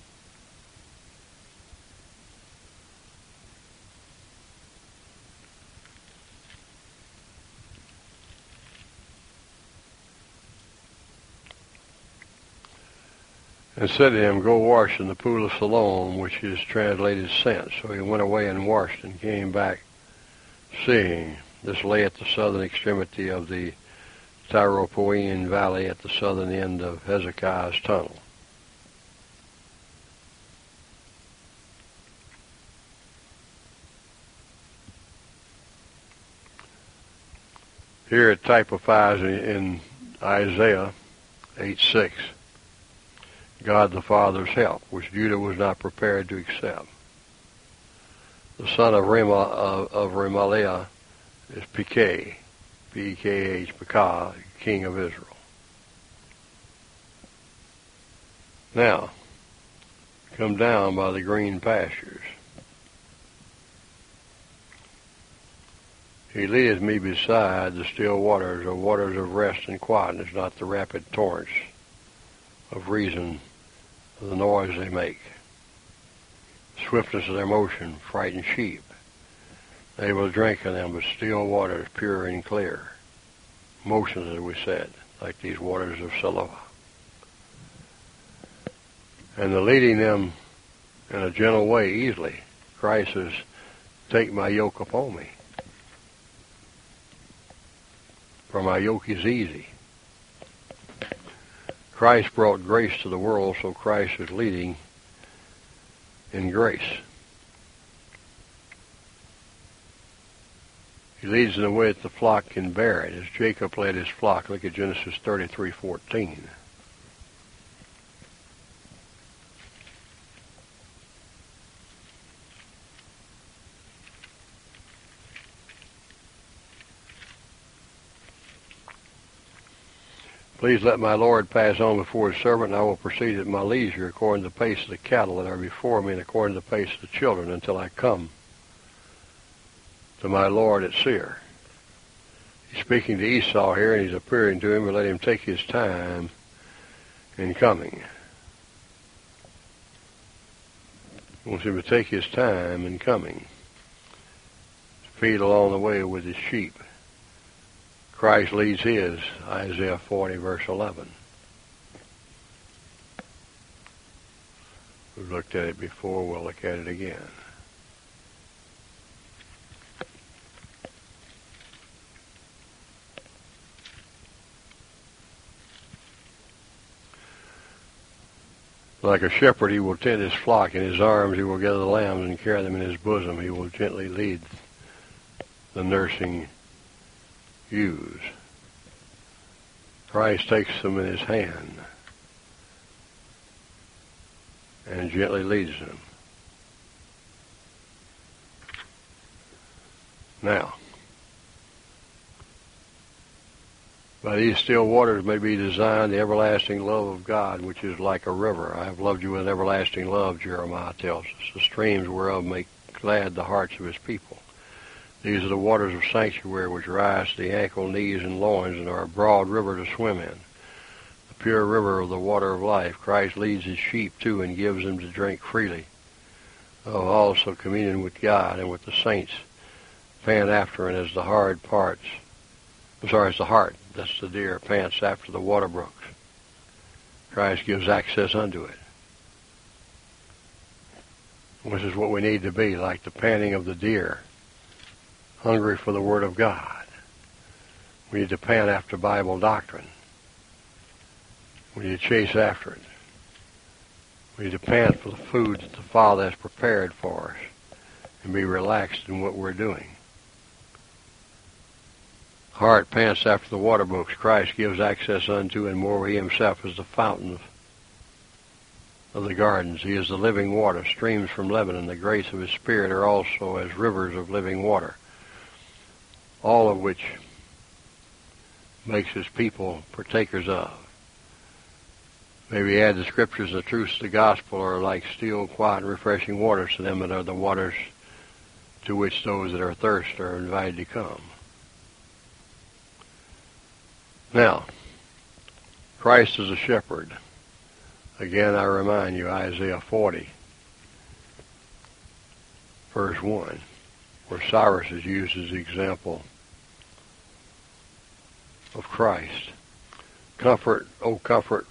[SPEAKER 1] And said to him, go wash in the pool of Siloam, which is translated sent. So he went away and washed and came back seeing. This lay at the southern extremity of the Tyropoean Valley at the southern end of Hezekiah's tunnel. Here it typifies in Isaiah 8:6. God the Father's help, which Judah was not prepared to accept. The son of Remaliah is Pekah, P-E-K-H, Pekah, king of Israel. Now, come down by the green pastures. He leadeth me beside the still waters, or waters of rest and quietness, not the rapid torrents of reason, of the noise they make. Swiftness of their motion, frightened sheep. They will drink of them, but still waters, pure and clear. Motionless, as we said, like these waters of Siloah. And the leading them in a gentle way easily. Christ says, take my yoke upon me. For my yoke is easy. Christ brought grace to the world, so Christ is leading in grace. He leads in a way that the flock can bear it, as Jacob led his flock. Look at Genesis 33:14. Please let my Lord pass on before his servant, and I will proceed at my leisure, according to the pace of the cattle that are before me, and according to the pace of the children, until I come to my Lord at Seir. He's speaking to Esau here, and he's appearing to him, but let him take his time in coming. He wants him to take his time in coming. Feed along the way with his sheep. Christ leads his, Isaiah 40, verse 11. We've looked at it before, we'll look at it again. Like a shepherd, he will tend his flock. In his arms he will gather the lambs and carry them in his bosom. He will gently lead the nursing ewes. Christ takes them in his hand and gently leads them. Now, by these still waters may be designed the everlasting love of God, which is like a river. I have loved you with an everlasting love, Jeremiah tells us. The streams whereof make glad the hearts of his people. These are the waters of sanctuary which rise to the ankle, knees, and loins, and are a broad river to swim in. The pure river of the water of life. Christ leads his sheep too and gives them to drink freely. Oh, also communion with God and with the saints. Pant after it as the hard parts. It's the heart. That's the deer pants after the water brooks. Christ gives access unto it. This is what we need to be, like the panting of the deer. Hungry for the Word of God. We need to pant after Bible doctrine. We need to chase after it. We need to pant for the food that the Father has prepared for us and be relaxed in what we're doing. Heart pants after the water brooks. Christ gives access unto, and more he himself is the fountain of the gardens. He is the living water. Streams from Lebanon, the grace of his Spirit, are also as rivers of living water. All of which makes his people partakers of. Maybe add the scriptures and the truths of the gospel are like still, quiet, and refreshing waters to them that are the waters to which those that are thirsty are invited to come. Now, Christ is a shepherd. Again, I remind you, Isaiah 40, verse 1, where Cyrus is used as the example of Christ. Comfort, oh comfort,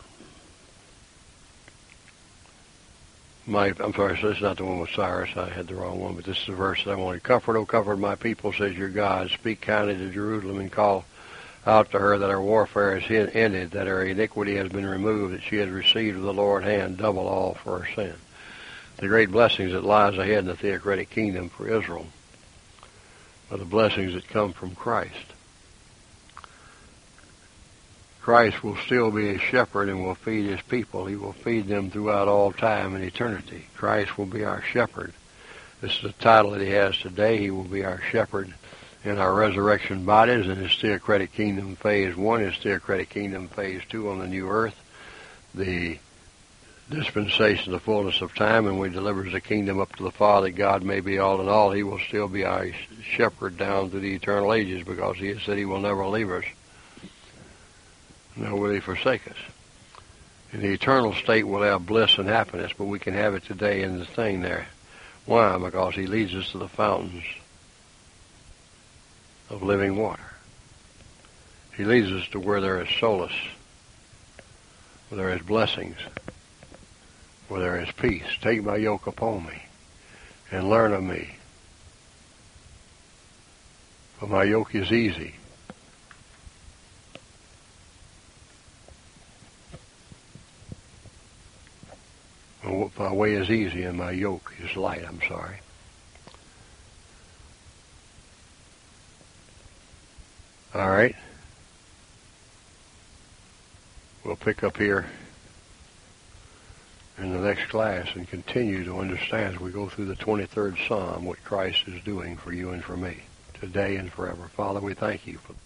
[SPEAKER 1] I'm sorry, so this is not the one with Cyrus. I had the wrong one, but this is the verse that I wanted. Comfort, oh comfort my people, says your God. Speak kindly to Jerusalem and call out to her that her warfare is ended, that her iniquity has been removed, that she has received of the Lord's hand double all for her sin. The great blessings that lies ahead in the theocratic kingdom for Israel are the blessings that come from Christ. Christ will still be a shepherd and will feed his people. He will feed them throughout all time and eternity. Christ will be our shepherd. This is the title that he has today. He will be our shepherd in our resurrection bodies in his theocratic kingdom phase 1, his theocratic kingdom phase 2 on the new earth, the dispensation of the fullness of time, and when he delivers the kingdom up to the Father, God may be all in all. He will still be our shepherd down through the eternal ages, because he has said he will never leave us, nor will he forsake us. In the eternal state, we'll have bliss and happiness, but we can have it today in the thing there. Why? Because he leads us to the fountains of living water. He leads us to where there is solace, where there is blessings, where there is peace. Take my yoke upon me and learn of me, for my yoke is easy. My way is easy and my yoke is light. All right. We'll pick up here in the next class and continue to understand as we go through the 23rd Psalm what Christ is doing for you and for me today and forever. Father, we thank you for